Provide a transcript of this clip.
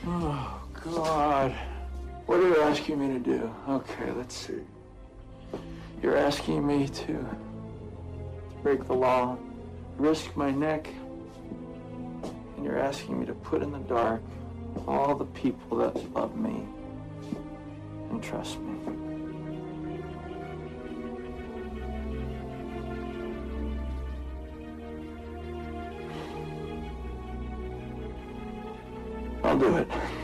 Oh, God. What are you asking me to do? Okay, let's see. You're asking me to break the law, risk my neck, and you're asking me to put in the dark all the people that love me and trust me. I'll do it.